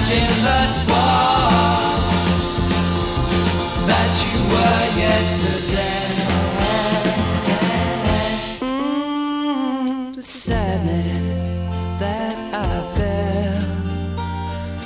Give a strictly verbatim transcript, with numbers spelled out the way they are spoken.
imagine the swan that you were yesterday. Mm, the sadness